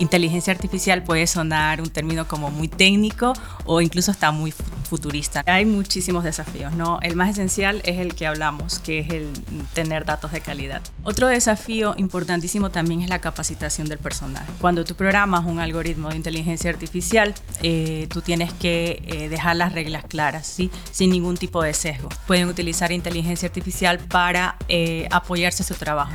inteligencia artificial puede sonar un término como muy técnico o incluso está muy futurista. Hay muchísimos desafíos, ¿no? El más esencial es el que hablamos, que es el tener datos de calidad. Otro desafío importantísimo también es la capacitación del personal. Cuando tú programas un algoritmo de inteligencia artificial, tú tienes que dejar las reglas claras, ¿sí? Sin ningún tipo de sesgo. Pueden utilizar inteligencia artificial para apoyarse a su trabajo.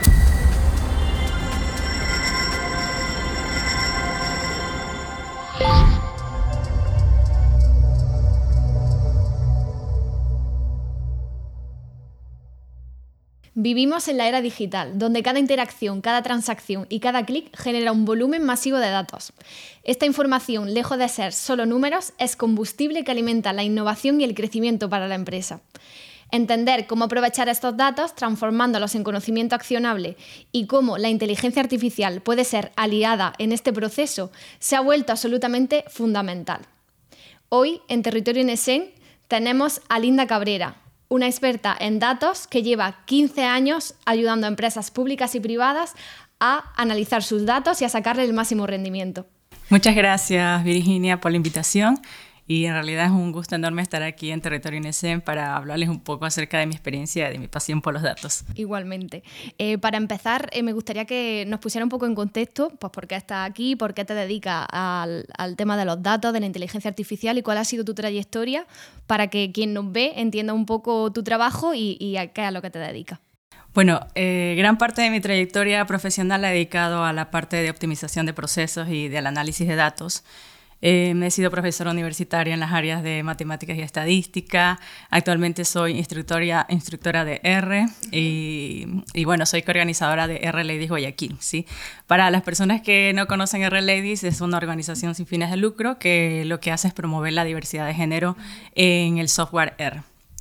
Vivimos en la era digital, donde cada interacción, cada transacción y cada clic genera un volumen masivo de datos. Esta información, lejos de ser solo números, es combustible que alimenta la innovación y el crecimiento para la empresa. Entender cómo aprovechar estos datos, transformándolos en conocimiento accionable y cómo la inteligencia artificial puede ser aliada en este proceso, se ha vuelto absolutamente fundamental. Hoy, en Territorio NSEN, tenemos a Linda Cabrera, una experta en datos que lleva 15 años ayudando a empresas públicas y privadas a analizar sus datos y a sacarle el máximo rendimiento. Muchas gracias, Virginia, por la invitación. Y en realidad es un gusto enorme estar aquí en Territorio NSEN para hablarles un poco acerca de mi experiencia y de mi pasión por los datos. Igualmente. Para empezar, me gustaría que nos pusiera un poco en contexto, pues por qué estás aquí, por qué te dedicas al tema de los datos, de la inteligencia artificial y cuál ha sido tu trayectoria para que quien nos ve entienda un poco tu trabajo y a qué es a lo que te dedicas. Bueno, gran parte de mi trayectoria profesional la he dedicado a la parte de optimización de procesos y del análisis de datos. He sido profesora universitaria en las áreas de matemáticas y estadística. Actualmente soy instructora de R y bueno, soy coorganizadora de R Ladies Guayaquil, ¿sí? Para las personas que no conocen R Ladies, es una organización sin fines de lucro que lo que hace es promover la diversidad de género en el software R.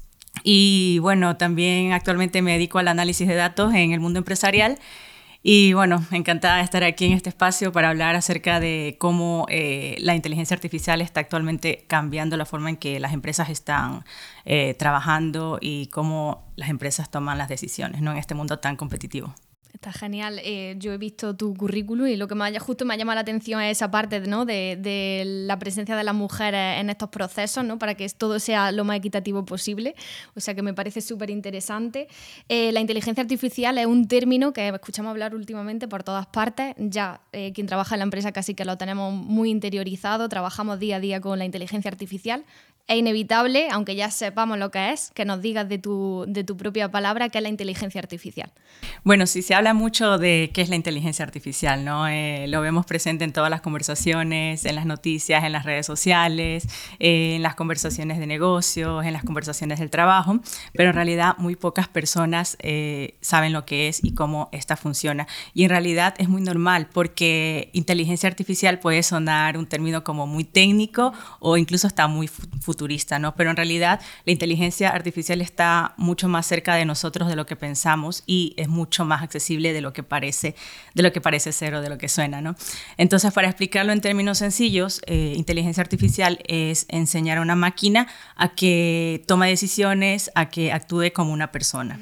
Y bueno, también actualmente me dedico al análisis de datos en el mundo empresarial. Y bueno, encantada de estar aquí en este espacio para hablar acerca de cómo la inteligencia artificial está actualmente cambiando la forma en que las empresas están trabajando y cómo las empresas toman las decisiones, ¿no? En este mundo tan competitivo. Está genial. Yo he visto tu currículum y lo que justo me ha llamado la atención es esa parte, ¿no? de la presencia de las mujeres en estos procesos, ¿no? Para que todo sea lo más equitativo posible. O sea que me parece súper interesante. La inteligencia artificial es un término que escuchamos hablar últimamente por todas partes. Ya quien trabaja en la empresa casi que lo tenemos muy interiorizado. Trabajamos día a día con la inteligencia artificial. Es inevitable, aunque ya sepamos lo que es, que nos digas de tu propia palabra qué es la inteligencia artificial. Bueno, sí, se habla mucho de qué es la inteligencia artificial, ¿no? Lo vemos presente en todas las conversaciones, en las noticias, en las redes sociales, en las conversaciones de negocios, en las conversaciones del trabajo, pero en realidad muy pocas personas saben lo que es y cómo esta funciona. Y en realidad es muy normal porque inteligencia artificial puede sonar un término como muy técnico o incluso está muy futurista, ¿no? Pero en realidad la inteligencia artificial está mucho más cerca de nosotros de lo que pensamos y es mucho más accesible de lo que parece ser o de lo que suena, ¿no? Entonces, para explicarlo en términos sencillos, inteligencia artificial es enseñar a una máquina a que tome decisiones, a que actúe como una persona.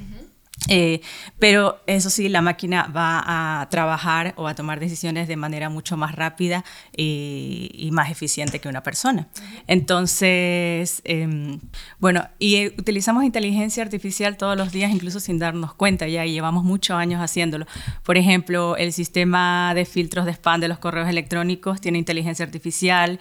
Pero eso sí, la máquina va a trabajar o a tomar decisiones de manera mucho más rápida y más eficiente que una persona. Entonces, bueno, y utilizamos inteligencia artificial todos los días, incluso sin darnos cuenta ya, y llevamos muchos años haciéndolo. Por ejemplo, el sistema de filtros de spam de los correos electrónicos tiene inteligencia artificial.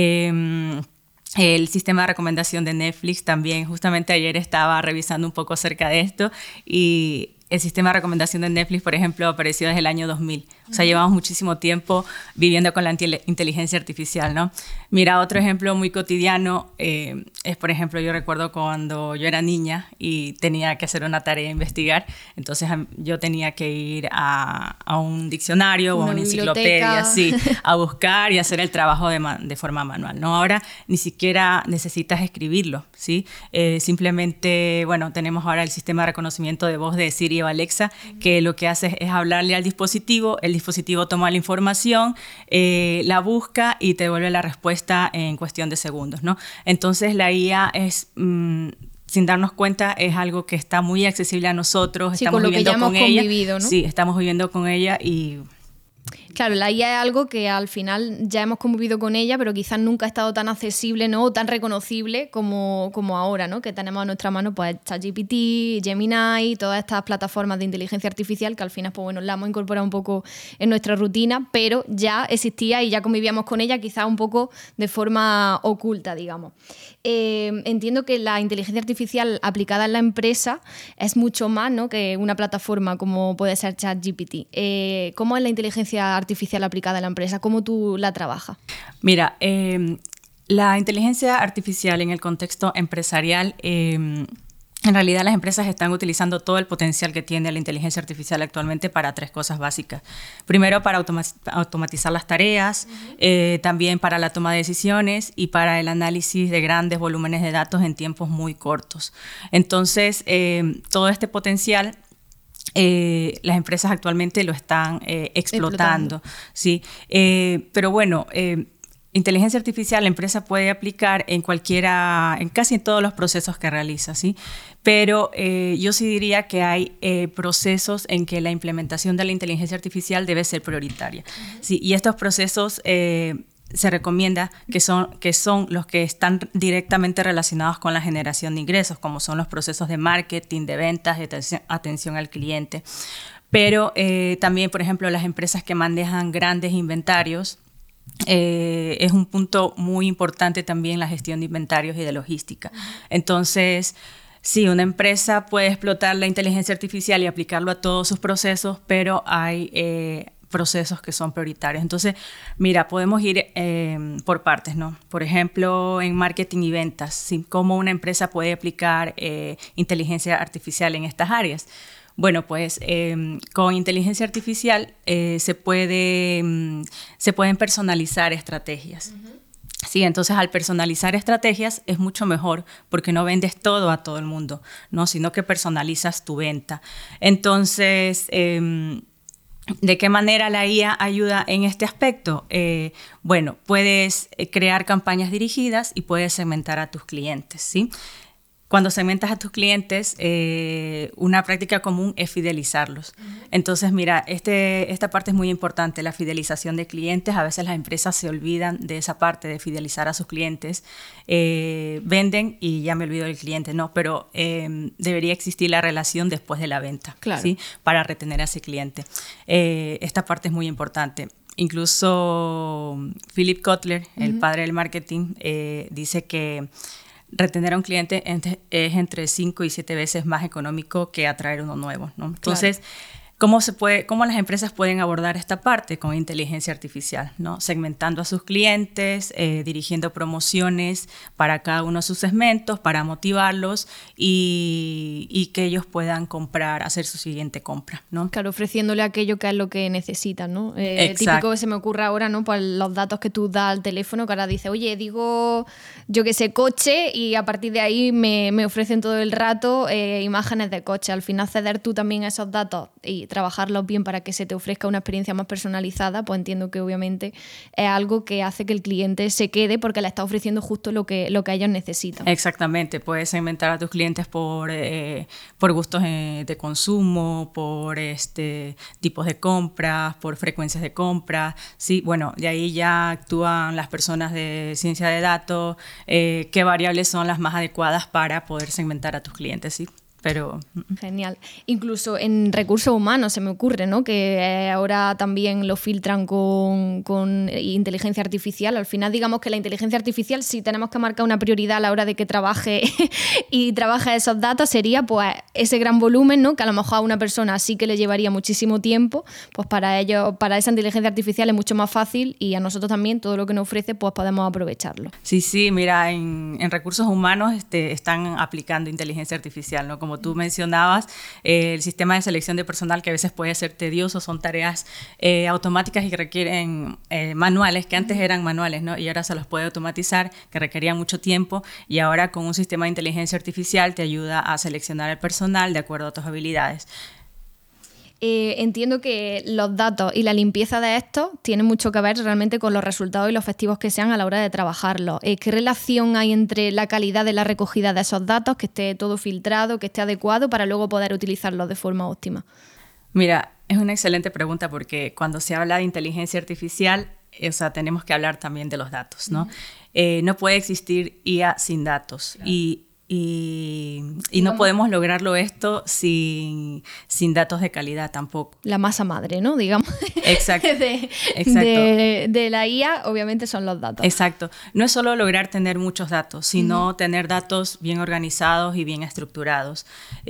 El sistema de recomendación de Netflix también, justamente ayer estaba revisando un poco acerca de esto y el sistema de recomendación de Netflix, por ejemplo, apareció desde el año 2000. O sea, llevamos muchísimo tiempo viviendo con la inteligencia artificial, ¿no? Mira, otro ejemplo muy cotidiano es, por ejemplo, yo recuerdo cuando yo era niña y tenía que hacer una tarea de investigar, entonces yo tenía que ir a un diccionario o a una enciclopedia, sí, a buscar y hacer el trabajo de forma manual, ¿no? Ahora ni siquiera necesitas escribirlo, ¿sí? Simplemente, bueno, tenemos ahora el sistema de reconocimiento de voz de Siri o Alexa, que lo que hace es hablarle al dispositivo, el dispositivo toma la información, la busca y te devuelve la respuesta en cuestión de segundos, ¿no? Entonces la IA es, sin darnos cuenta, es algo que está muy accesible a nosotros, sí, estamos con lo viviendo que ya hemos con ella, convivido, ¿no? Sí, estamos viviendo con ella y Claro, la IA es algo que al final ya hemos convivido con ella, pero quizás nunca ha estado tan accesible, ¿no? O tan reconocible como ahora, ¿no? Que tenemos a nuestra mano pues ChatGPT, Gemini, todas estas plataformas de inteligencia artificial que al final pues bueno, la hemos incorporado un poco en nuestra rutina, pero ya existía y ya convivíamos con ella quizás un poco de forma oculta, digamos. Entiendo que la inteligencia artificial aplicada en la empresa es mucho más, ¿no? Que una plataforma como puede ser ChatGPT. ¿Cómo es la inteligencia artificial aplicada en la empresa? ¿Cómo tú la trabajas? Mira, la inteligencia artificial en el contexto empresarial, en realidad las empresas están utilizando todo el potencial que tiene la inteligencia artificial actualmente para 3 cosas básicas. Primero, para automatizar las tareas, también para la toma de decisiones y para el análisis de grandes volúmenes de datos en tiempos muy cortos. Entonces, todo este potencial las empresas actualmente lo están explotando. ¿Sí? Pero bueno, inteligencia artificial la empresa puede aplicar en casi en todos los procesos que realiza, ¿sí? Pero yo sí diría que hay procesos en que la implementación de la inteligencia artificial debe ser prioritaria, ¿sí? Y estos procesos se recomienda que son los que están directamente relacionados con la generación de ingresos, como son los procesos de marketing, de ventas, de atención al cliente. Pero también, por ejemplo, las empresas que manejan grandes inventarios, es un punto muy importante también la gestión de inventarios y de logística. Entonces, sí, una empresa puede explotar la inteligencia artificial y aplicarlo a todos sus procesos, pero hay procesos que son prioritarios. Entonces, mira, podemos ir por partes, ¿no? Por ejemplo, en marketing y ventas, ¿sí? ¿Cómo una empresa puede aplicar inteligencia artificial en estas áreas? Bueno, pues con inteligencia artificial se pueden personalizar estrategias. Sí, entonces al personalizar estrategias es mucho mejor porque no vendes todo a todo el mundo, ¿no? Sino que personalizas tu venta. Entonces, ¿de qué manera la IA ayuda en este aspecto? Bueno, puedes crear campañas dirigidas y puedes segmentar a tus clientes, ¿sí? Cuando segmentas a tus clientes, una práctica común es fidelizarlos. Entonces, mira, esta parte es muy importante, la fidelización de clientes. A veces las empresas se olvidan de esa parte de fidelizar a sus clientes. Venden y ya me olvido del cliente, ¿no? Pero debería existir la relación después de la venta, claro, ¿sí? Para retener a ese cliente. Esta parte es muy importante. Incluso Philip Kotler, el padre del marketing, dice que retener a un cliente es entre 5 y 7 veces más económico que atraer uno nuevo, ¿no? Entonces, claro. ¿Cómo las empresas pueden abordar esta parte con inteligencia artificial, ¿no? Segmentando a sus clientes, dirigiendo promociones para cada uno de sus segmentos, para motivarlos y que ellos puedan comprar, hacer su siguiente compra, ¿no? Claro, ofreciéndole aquello que es lo que necesitan, ¿no? Típico que se me ocurre ahora, ¿no? Pues los datos que tú das al teléfono, que ahora dice, oye, digo, yo qué sé, coche, y a partir de ahí me ofrecen todo el rato imágenes de coche. Al final ceder tú también esos datos y trabajarlos bien para que se te ofrezca una experiencia más personalizada, pues entiendo que obviamente es algo que hace que el cliente se quede porque le está ofreciendo justo lo que ellos necesitan. Exactamente, puedes segmentar a tus clientes por gustos de consumo, por tipos de compras, por frecuencias de compra. Sí, bueno, de ahí ya actúan las personas de ciencia de datos, qué variables son las más adecuadas para poder segmentar a tus clientes, ¿sí? Pero genial. Incluso en recursos humanos se me ocurre, ¿no? Que ahora también lo filtran con inteligencia artificial. Al final, digamos que la inteligencia artificial, si tenemos que marcar una prioridad a la hora de que trabaje y trabaje esos datos, sería pues ese gran volumen, ¿no? Que a lo mejor a una persona sí que le llevaría muchísimo tiempo, pues para esa inteligencia artificial es mucho más fácil y a nosotros también todo lo que nos ofrece pues podemos aprovecharlo. Sí, mira, en recursos humanos están aplicando inteligencia artificial, ¿no? Como tú mencionabas, el sistema de selección de personal que a veces puede ser tedioso, son tareas automáticas y que requieren manuales, que antes eran manuales, ¿no? Y ahora se los puede automatizar, que requerían mucho tiempo, y ahora con un sistema de inteligencia artificial te ayuda a seleccionar el personal de acuerdo a tus habilidades. Entiendo que los datos y la limpieza de estos tienen mucho que ver realmente con los resultados y los efectivos que sean a la hora de trabajarlos. ¿Qué relación hay entre la calidad de la recogida de esos datos, que esté todo filtrado, que esté adecuado para luego poder utilizarlos de forma óptima? Mira, Es una excelente pregunta porque cuando se habla de inteligencia artificial, o sea, tenemos que hablar también de los datos, ¿no? No puede existir IA sin datos. Claro. Y no podemos lograrlo esto sin datos de calidad tampoco. La masa madre, ¿no? Digamos. Exacto. de la IA, obviamente, son los datos. Exacto. No es solo lograr tener muchos datos, sino tener datos bien organizados y bien estructurados.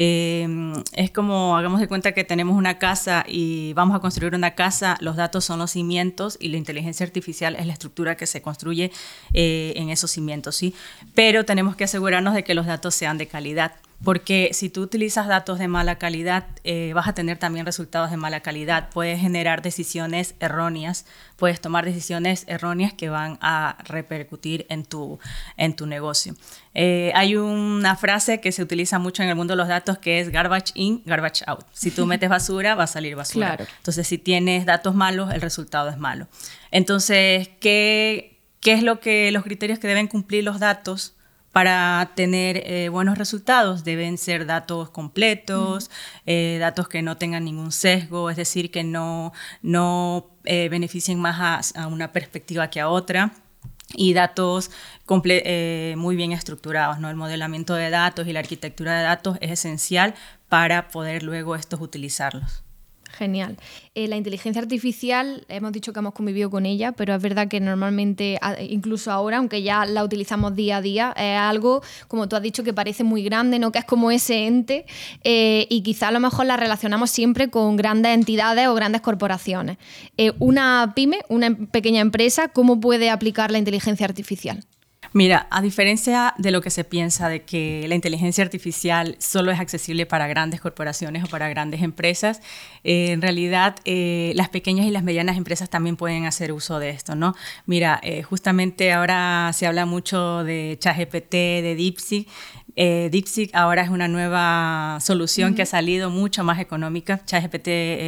Es como, hagamos de cuenta que tenemos una casa y vamos a construir una casa, los datos son los cimientos y la inteligencia artificial es la estructura que se construye en esos cimientos, ¿sí? Pero tenemos que asegurarnos de que los datos sean de calidad, porque si tú utilizas datos de mala calidad, vas a tener también resultados de mala calidad. Puedes generar decisiones erróneas, puedes tomar decisiones erróneas que van a repercutir en tu negocio. Hay una frase que se utiliza mucho en el mundo de los datos que es garbage in, garbage out. Si tú metes basura, va a salir basura. Claro. Entonces, si tienes datos malos, el resultado es malo. Entonces, ¿qué es los criterios que deben cumplir los datos para tener buenos resultados? Deben ser datos completos, datos que no tengan ningún sesgo, es decir, que no beneficien más a una perspectiva que a otra, y datos muy bien estructurados, ¿no? El modelamiento de datos y la arquitectura de datos es esencial para poder luego estos utilizarlos. Genial. La inteligencia artificial, hemos dicho que hemos convivido con ella, pero es verdad que normalmente, incluso ahora, aunque ya la utilizamos día a día, es algo, como tú has dicho, que parece muy grande, ¿no? Que es como ese ente, y quizá a lo mejor la relacionamos siempre con grandes entidades o grandes corporaciones. Una pyme, una pequeña empresa, ¿cómo puede aplicar la inteligencia artificial? Mira, a diferencia de lo que se piensa de que la inteligencia artificial solo es accesible para grandes corporaciones o para grandes empresas, en realidad las pequeñas y las medianas empresas también pueden hacer uso de esto, ¿no? Mira, justamente ahora se habla mucho de ChatGPT, de DeepSeek. DeepSeek ahora es una nueva solución que ha salido mucho más económica. ChatGPT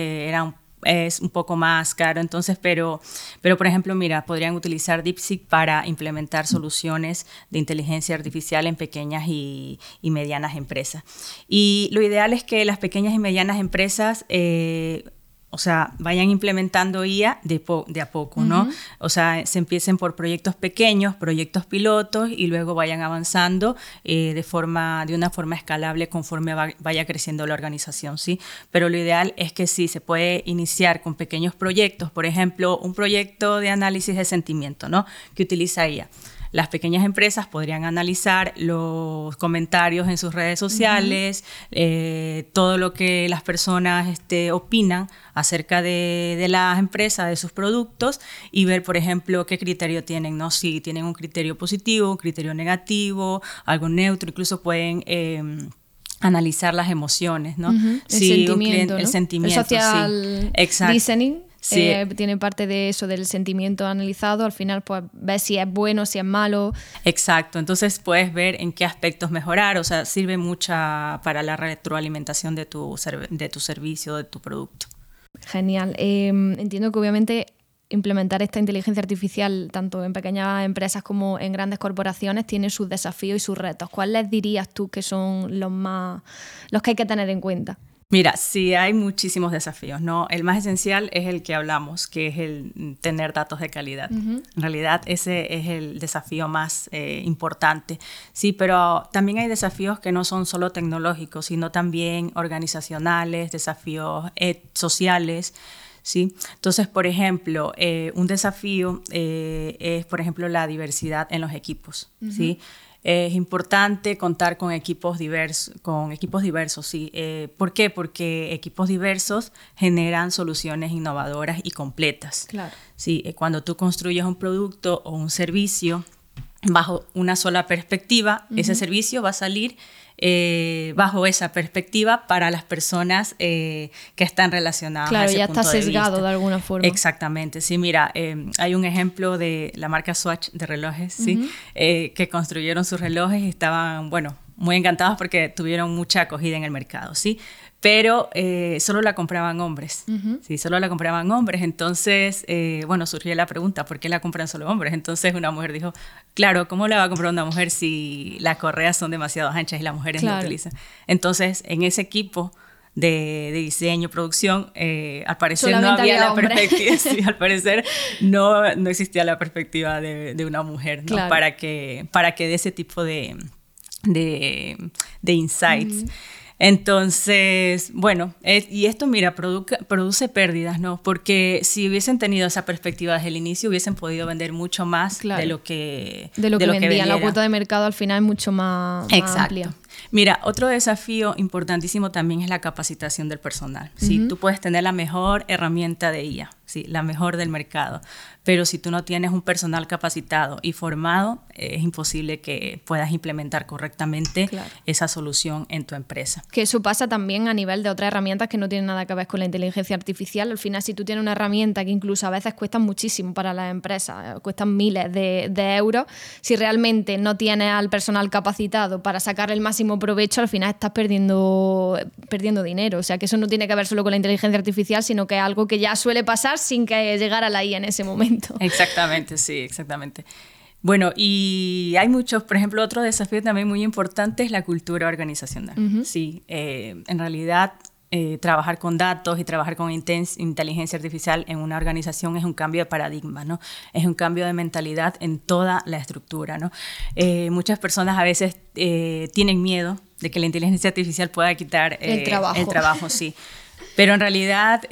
es un poco más caro, entonces, pero por ejemplo, mira, podrían utilizar DeepSeek para implementar soluciones de inteligencia artificial en pequeñas y medianas empresas. Y lo ideal es que las pequeñas y medianas empresas o sea, vayan implementando IA de a poco, ¿no? O sea, se empiecen por proyectos pequeños, proyectos pilotos, y luego vayan avanzando de una forma escalable conforme vaya creciendo la organización, ¿sí? Pero lo ideal es que sí, se puede iniciar con pequeños proyectos, por ejemplo, un proyecto de análisis de sentimiento, ¿no? Que utiliza IA. Las pequeñas empresas podrían analizar los comentarios en sus redes sociales, todo lo que las personas opinan acerca de las empresas, de sus productos, y ver, por ejemplo, qué criterio tienen, ¿no? Si tienen un criterio positivo, un criterio negativo, algo neutro, incluso pueden analizar las emociones, ¿no? El sentimiento, ¿no? El sentimiento, el social listening. Sí. Tiene parte de eso, del sentimiento analizado. Al final, pues, ves si es bueno, si es malo. Exacto. Entonces, puedes ver en qué aspectos mejorar. O sea, sirve mucho para la retroalimentación de tu servicio, de tu producto. Genial. Entiendo que, obviamente, implementar esta inteligencia artificial tanto en pequeñas empresas como en grandes corporaciones tiene sus desafíos y sus retos. ¿Cuáles dirías tú que son los que hay que tener en cuenta? Mira, sí hay muchísimos desafíos, ¿no? El más esencial es el que hablamos, que es el tener datos de calidad. En realidad ese es el desafío más importante. Sí, pero también hay desafíos que no son solo tecnológicos, sino también organizacionales, desafíos sociales, ¿sí? Entonces, por ejemplo, un desafío es, por ejemplo, la diversidad en los equipos, ¿sí? Es importante contar con equipos diversos, ¿sí? ¿Por qué? Porque equipos diversos generan soluciones innovadoras y completas. Claro. ¿Sí? Cuando tú construyes un producto o un servicio bajo una sola perspectiva, ese servicio va a salir bajo esa perspectiva para las personas que están relacionadas. Claro, a ese ya punto está sesgado de alguna forma. Exactamente, sí, mira, hay un ejemplo de la marca Swatch de relojes, ¿sí? Que construyeron sus relojes y estaban, bueno, muy encantados porque tuvieron mucha acogida en el mercado, ¿sí? Pero solo la compraban hombres, ¿sí? Solo la compraban hombres. Entonces, bueno, surgió la pregunta, ¿por qué la compran solo hombres? Entonces una mujer dijo, claro, ¿cómo la va a comprar una mujer si las correas son demasiado anchas y las mujeres no utilizan? Entonces, en ese equipo de diseño, producción, al parecer Solamente no había había la hombres. perspectiva, sí, al parecer no existía la perspectiva de una mujer, ¿no? Claro. Para que dé ese tipo de insights. Entonces, bueno, y esto, mira, produce pérdidas, ¿no? Porque si hubiesen tenido esa perspectiva desde el inicio, hubiesen podido vender mucho más Claro. de lo que vendían. La vendiera. cuota de mercado al final es mucho más amplia. Mira, otro desafío importantísimo también es la capacitación del personal. ¿Sí? Tú puedes tener la mejor herramienta de IA, ¿sí? La mejor del mercado, pero si tú no tienes un personal capacitado y formado, es imposible que puedas implementar correctamente esa solución en tu empresa. Que eso pasa también a nivel de otras herramientas que no tienen nada que ver con la inteligencia artificial. Al final, si tú tienes una herramienta que incluso a veces cuesta muchísimo para las empresas, cuestan miles de euros, si realmente no tienes al personal capacitado para sacar el máximo provecho, al final estás perdiendo dinero. O sea, que eso no tiene que ver solo con la inteligencia artificial, sino que es algo que ya suele pasar sin que llegara la IA en ese momento. Exactamente, sí, exactamente. Bueno, y hay muchos, por ejemplo, otro desafío también muy importante es la cultura organizacional. Sí, en realidad trabajar con datos y trabajar con inteligencia artificial en una organización es un cambio de paradigma, ¿no? Es un cambio de mentalidad en toda la estructura, ¿no? Muchas personas a veces tienen miedo de que la inteligencia artificial pueda quitar el trabajo, sí. Pero en realidad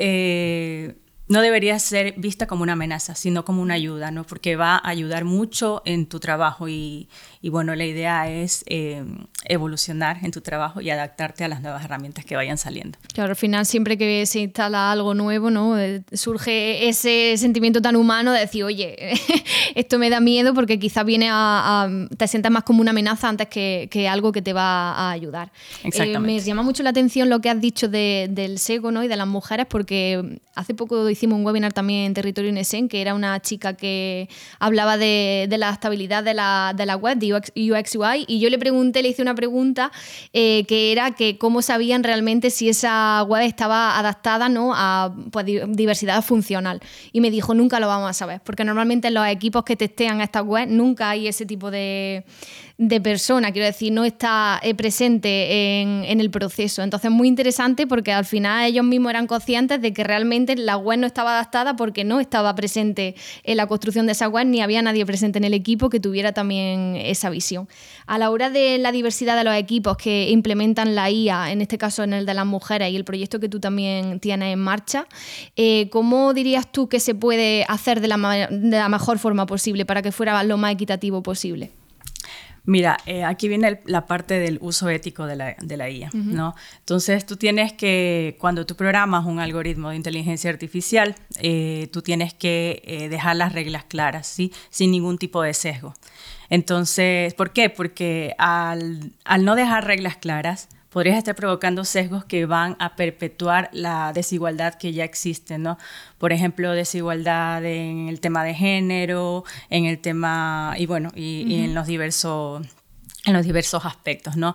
no debería ser vista como una amenaza, sino como una ayuda, ¿no? Porque va a ayudar mucho en tu trabajo y bueno, la idea es evolucionar en tu trabajo y adaptarte a las nuevas herramientas que vayan saliendo. Claro, al final siempre que se instala algo nuevo, ¿no? Surge ese sentimiento tan humano de decir, oye, esto me da miedo porque quizás te sientas más como una amenaza antes que algo que te va a ayudar. Exactamente. Me llama mucho la atención lo que has dicho del SEGO, ¿no? Y de las mujeres, porque hace poco hicimos un webinar también en Territorio INESEN, que era una chica que hablaba de la estabilidad de la web, de UX UI, y yo le hice una pregunta que era que cómo sabían realmente si esa web estaba adaptada, ¿no? A pues, diversidad funcional. Y me dijo, nunca lo vamos a saber, porque normalmente en los equipos que testean estas webs nunca hay ese tipo de persona, quiero decir, no está presente en el proceso. Entonces, muy interesante porque al final ellos mismos eran conscientes de que realmente la web no estaba adaptada porque no estaba presente en la construcción de esa web ni había nadie presente en el equipo que tuviera también esa visión. A la hora de la diversidad de los equipos que implementan la IA, en este caso en el de las mujeres y el proyecto que tú también tienes en marcha, ¿cómo dirías tú que se puede hacer de la mejor forma posible para que fuera lo más equitativo posible? Mira, aquí viene la parte del uso ético de la IA, ¿no? Entonces, tú tienes que, cuando tú programas un algoritmo de inteligencia artificial, tú tienes que dejar las reglas claras, ¿sí? Sin ningún tipo de sesgo. Entonces, ¿por qué? Porque al no dejar reglas claras, podrías estar provocando sesgos que van a perpetuar la desigualdad que ya existe, ¿no? Por ejemplo, desigualdad en el tema de género, en el tema, y bueno, y en los diversos aspectos, ¿no?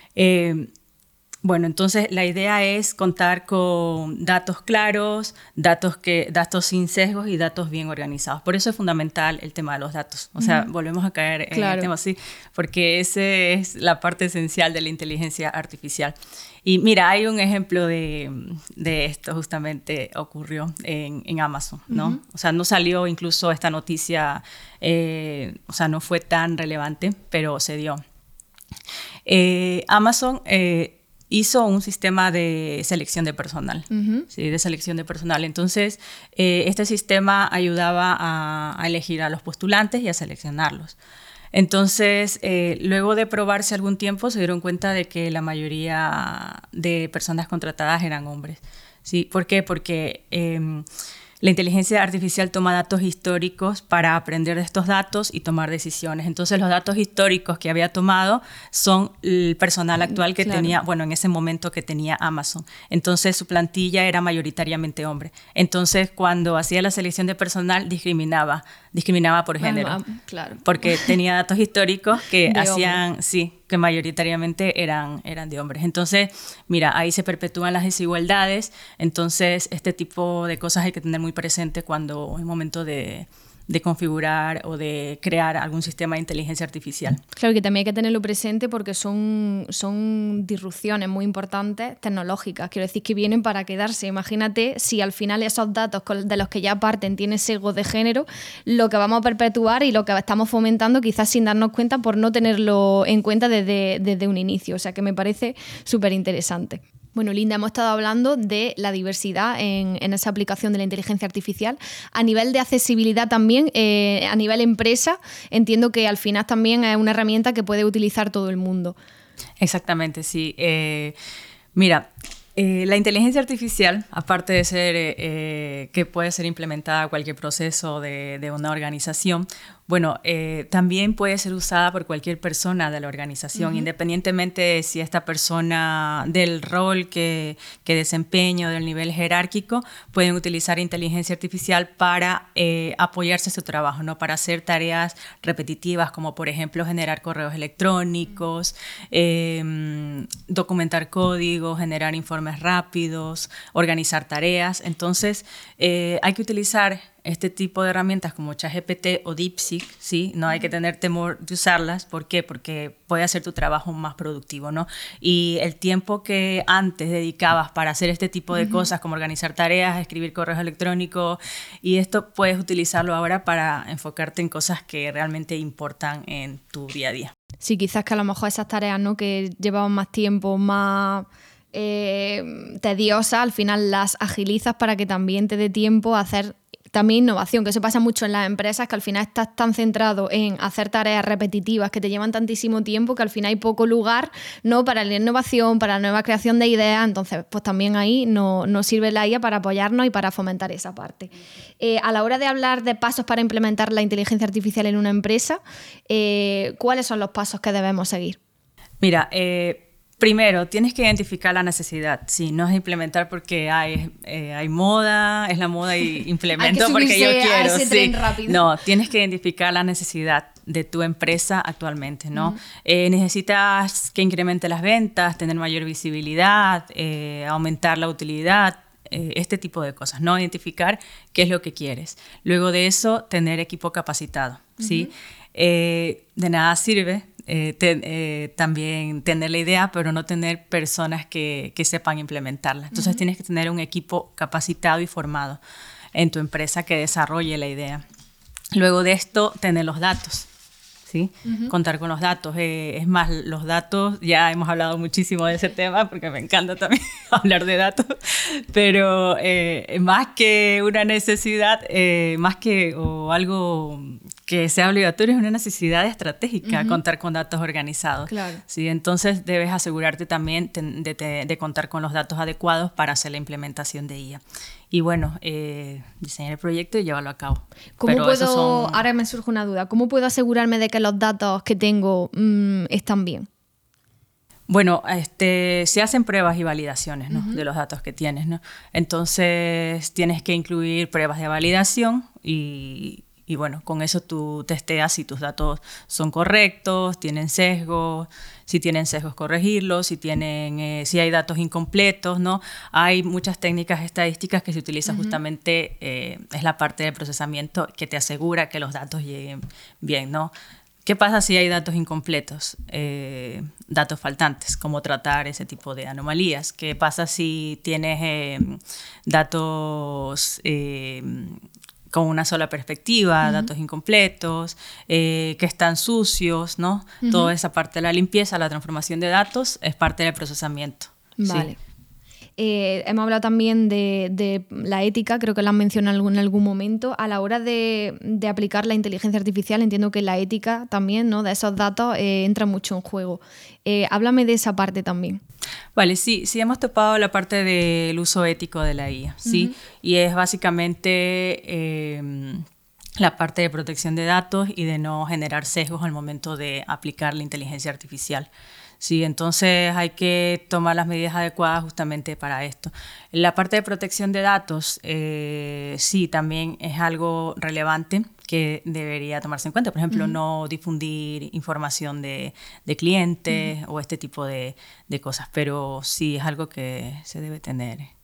Bueno, entonces la idea es contar con datos claros, datos sin sesgos y datos bien organizados. Por eso es fundamental el tema de los datos. O sea, volvemos a caer en el tema así, porque esa es la parte esencial de la inteligencia artificial. Y mira, hay un ejemplo de esto, justamente ocurrió en Amazon, ¿no? O sea, no salió incluso esta noticia, o sea, no fue tan relevante, pero se dio. Amazon hizo un sistema de selección de personal, ¿sí? De selección de personal. Entonces, este sistema ayudaba a elegir a los postulantes y a seleccionarlos. Entonces, luego de probarse algún tiempo, se dieron cuenta de que la mayoría de personas contratadas eran hombres, ¿sí? ¿Por qué? Porque la inteligencia artificial toma datos históricos para aprender de estos datos y tomar decisiones. Entonces, los datos históricos que había tomado son el personal actual que tenía, bueno, en ese momento que tenía Amazon. Entonces, su plantilla era mayoritariamente hombre. Entonces, cuando hacía la selección de personal, discriminaba por género. Claro. Porque tenía datos históricos que hacían, hombres. sí, que mayoritariamente eran de hombres. Entonces, mira, ahí se perpetúan las desigualdades. Entonces, este tipo de cosas hay que tener muy presente cuando es momento de configurar o de crear algún sistema de inteligencia artificial. Claro que también hay que tenerlo presente porque son disrupciones muy importantes tecnológicas, quiero decir que vienen para quedarse. Imagínate si al final esos datos de los que ya parten tienen sesgos de género, lo que vamos a perpetuar y lo que estamos fomentando quizás sin darnos cuenta por no tenerlo en cuenta desde un inicio, o sea que me parece súper interesante. Bueno, Linda, hemos estado hablando de la diversidad en esa aplicación de la inteligencia artificial. A nivel de accesibilidad también, a nivel empresa, entiendo que al final también es una herramienta que puede utilizar todo el mundo. Exactamente, sí. Mira, la inteligencia artificial, aparte de ser que puede ser implementada a cualquier proceso de una organización, bueno, también puede ser usada por cualquier persona de la organización, independientemente de si esta persona del rol que desempeña o del nivel jerárquico, pueden utilizar inteligencia artificial para apoyarse en su trabajo, ¿no? Para hacer tareas repetitivas, como por ejemplo generar correos electrónicos, documentar código, generar informes rápidos, organizar tareas. Entonces, hay que utilizar este tipo de herramientas como ChatGPT o DeepSeek, ¿sí? No hay que tener temor de usarlas. ¿Por qué? Porque puede hacer tu trabajo más productivo, ¿no? Y el tiempo que antes dedicabas para hacer este tipo de cosas, como organizar tareas, escribir correos electrónicos, y esto puedes utilizarlo ahora para enfocarte en cosas que realmente importan en tu día a día. Sí, quizás que a lo mejor esas tareas, ¿no?, que llevaban más tiempo, más tediosas, al final las agilizas para que también te dé tiempo a hacer también innovación, que eso pasa mucho en las empresas, que al final estás tan centrado en hacer tareas repetitivas que te llevan tantísimo tiempo que al final hay poco lugar, ¿no?, para la innovación, para la nueva creación de ideas. Entonces, pues también ahí nos sirve la IA para apoyarnos y para fomentar esa parte. A la hora de hablar de pasos para implementar la inteligencia artificial en una empresa, ¿cuáles son los pasos que debemos seguir? Mira, primero, tienes que identificar la necesidad. Sí, no es implementar porque hay moda, es la moda y implemento porque yo quiero. A ese tren rápido. No, tienes que identificar la necesidad de tu empresa actualmente, ¿no? Necesitas que incremente las ventas, tener mayor visibilidad, aumentar la utilidad, este tipo de cosas, ¿no? Identificar qué es lo que quieres. Luego de eso, tener equipo capacitado, ¿sí? De nada sirve también tener la idea, pero no tener personas que sepan implementarla. Entonces tienes que tener un equipo capacitado y formado en tu empresa que desarrolle la idea. Luego de esto, tener los datos, ¿sí? Contar con los datos. Es más, los datos, ya hemos hablado muchísimo de ese tema porque me encanta también hablar de datos, pero más que una necesidad, más que o algo que sea obligatorio, es una necesidad estratégica contar con datos organizados. Claro. ¿Sí? Entonces debes asegurarte también de contar con los datos adecuados para hacer la implementación de IA. Y bueno, diseñar el proyecto y llevarlo a cabo. Ahora me surge una duda, ¿cómo puedo asegurarme de que los datos que tengo están bien? Bueno, se hacen pruebas y validaciones, ¿no?, de los datos que tienes, ¿no? Entonces tienes que incluir pruebas de validación y bueno, con eso tú testeas si tus datos son correctos, tienen sesgos, si tienen sesgos corregirlos, si hay datos incompletos, ¿no? Hay muchas técnicas estadísticas que se utilizan justamente, es la parte del procesamiento que te asegura que los datos lleguen bien, ¿no? ¿Qué pasa si hay datos incompletos, datos faltantes? ¿Cómo tratar ese tipo de anomalías? ¿Qué pasa si tienes datos con una sola perspectiva, datos incompletos, que están sucios, ¿no? Toda esa parte de la limpieza, la transformación de datos es parte del procesamiento. Vale. ¿Sí? Hemos hablado también de la ética, creo que la han mencionado en algún momento. A la hora de aplicar la inteligencia artificial, entiendo que la ética también, ¿no?, de esos datos entra mucho en juego. Háblame de esa parte también. Vale, sí, hemos topado la parte del uso ético de la IA, ¿sí? Y es básicamente la parte de protección de datos y de no generar sesgos al momento de aplicar la inteligencia artificial. Sí, entonces hay que tomar las medidas adecuadas justamente para esto. La parte de protección de datos, sí, también es algo relevante que debería tomarse en cuenta. Por ejemplo, no difundir información de clientes o este tipo de cosas, pero sí es algo que se debe tener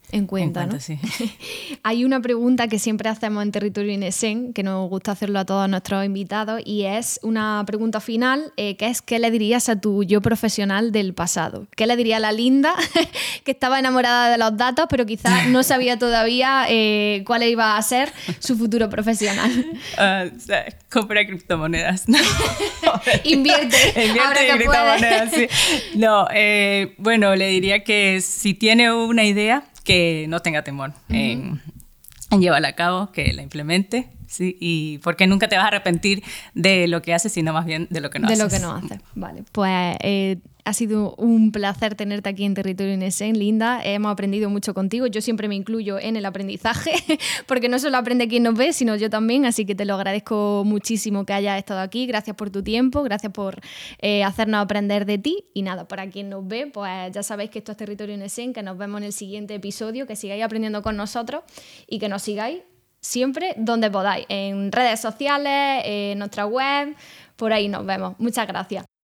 en cuenta, ¿no? Sí. Hay una pregunta que siempre hacemos en Territorio INESEN, que nos gusta hacerlo a todos nuestros invitados, y es una pregunta final, que es ¿qué le dirías a tu yo profesional del pasado? ¿Qué le diría a la Linda, que estaba enamorada de los datos, pero quizás no sabía todavía cuál iba a ser su futuro profesional? Compra criptomonedas. Invierte en criptomonedas, sí. No, bueno, le diría que si tiene una idea, que no tenga temor en llevarla a cabo, que la implemente, ¿sí? Y porque nunca te vas a arrepentir de lo que haces, sino más bien de lo que no haces. De lo que no haces, vale. Pues ha sido un placer tenerte aquí en Territorio INESEN, Linda. Hemos aprendido mucho contigo. Yo siempre me incluyo en el aprendizaje, porque no solo aprende quien nos ve, sino yo también. Así que te lo agradezco muchísimo que hayas estado aquí. Gracias por tu tiempo, gracias por hacernos aprender de ti. Y nada, para quien nos ve, pues ya sabéis que esto es Territorio INESEN, que nos vemos en el siguiente episodio, que sigáis aprendiendo con nosotros y que nos sigáis siempre donde podáis, en redes sociales, en nuestra web, por ahí nos vemos. Muchas gracias.